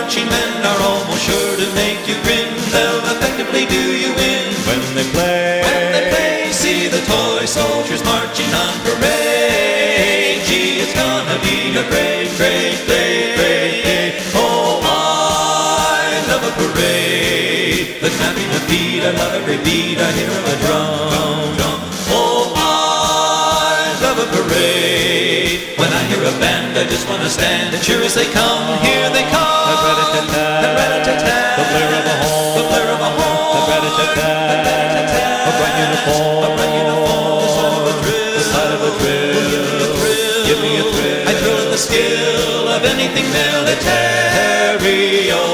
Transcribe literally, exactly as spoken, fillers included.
marching men are almost sure to make you grin. They'll effectively do you in when they play. When they play, see the toy soldiers marching on parade. Gee, it's gonna be a great, great, great, great day. Oh, I love a parade. The clapping of feet, I love every beat I hear of a drum. Oh, I love a parade. When I hear a band, I just wanna stand and cheer as they come. Here they come. The rat-a-tat-tat, the rat-a-tat-tat, the blare of a horn, the blare of a horn, the rat-a-tat-tat, the rat-a-tat-tat, a bright uniform, a bright uniform, the side of a drill, the side of a drill. Give me a thrill, give me a thrill. I thrill at the skill of anything military. Oh,